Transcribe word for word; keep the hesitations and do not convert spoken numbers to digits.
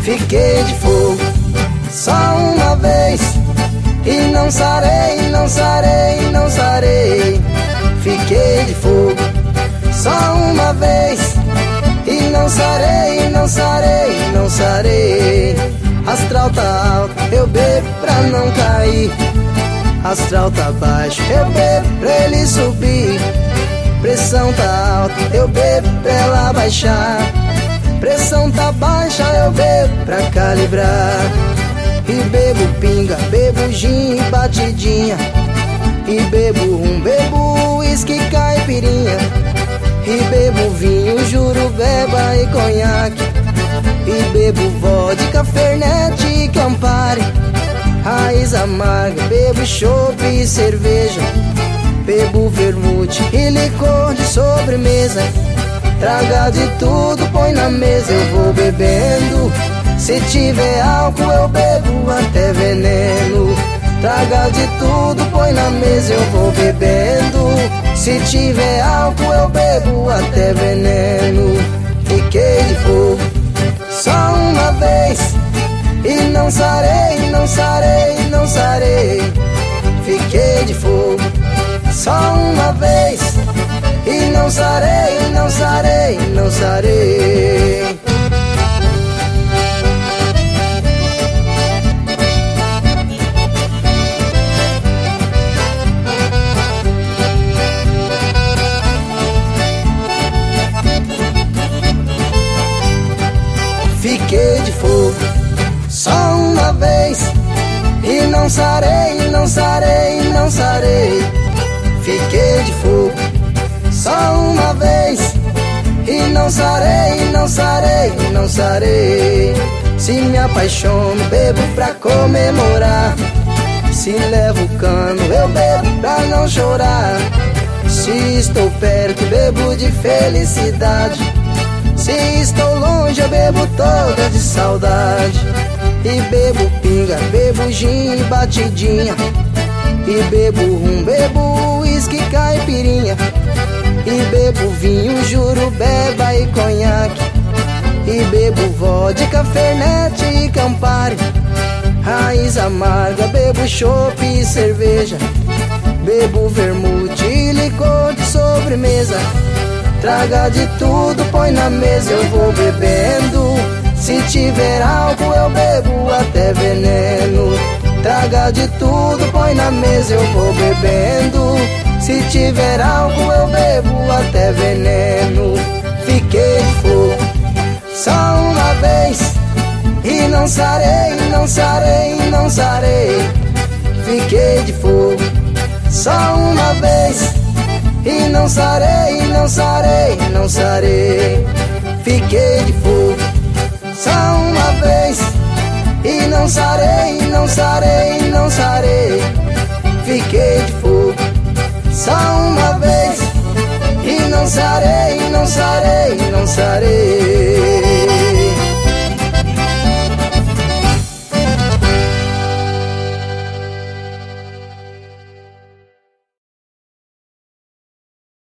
Fiquei de fogo só uma vez e não sarei, não sarei, não sarei. Fiquei de fogo só uma vez e não sarei, não sarei, não sarei. Astral tá alto, eu bebo pra não cair. Astral tá baixo, eu bebo pra ele subir. Pressão tá alta, eu bebo pra ela baixar. Pressão tá baixa, eu bebo pra calibrar. E bebo pinga, bebo gin e batidinha. E bebo rum, bebo uísque e caipirinha. E bebo vinho, jurubeba e conhaque. E bebo vodka, fernet e campari. Raiz amarga, bebo chopp e cerveja. Bebo vermute e licor de sobremesa. Traga de tudo, põe na mesa, eu vou bebendo. Se tiver álcool eu bebo até veneno. Traga de tudo, põe na mesa, eu vou bebendo. Se tiver álcool eu bebo até veneno. Fiquei de fogo só uma vez e não sarei, não sarei, não sarei. Fiquei de fogo só uma vez e não sarei, não sarei, não sarei. Fiquei de fogo só uma vez e não sarei, não sarei, não sarei. Fiquei de fogo só uma vez e não sarei, não sarei, não sarei. Se me apaixono, bebo pra comemorar. Se levo cano, eu bebo pra não chorar. Se estou perto, bebo de felicidade. Se estou longe, eu bebo toda de saudade. E bebo pinga, bebo gin e batidinha. E bebo rum, bebo uísque e caipirinha. E bebo vinho, jurubeba e conhaque. E bebo vodka, fernet e campari. Raiz amarga, bebo chopp e cerveja. Bebo vermute e licor de sobremesa. Traga de tudo, põe na mesa, eu vou bebendo. Se tiver álcool eu bebo até veneno. Traga de tudo, põe na mesa, eu vou bebendo. Se tiver álcool eu bebo até veneno. Fiquei de fogo só uma vez e não sarei, não sarei, não sarei. Fiquei de fogo só uma vez e não sarei, não sarei, não sarei. Fiquei de fogo só uma vez e não sarei, não sarei, não sarei. Fiquei de fogo só uma vez e não sarei, não sarei, não sarei.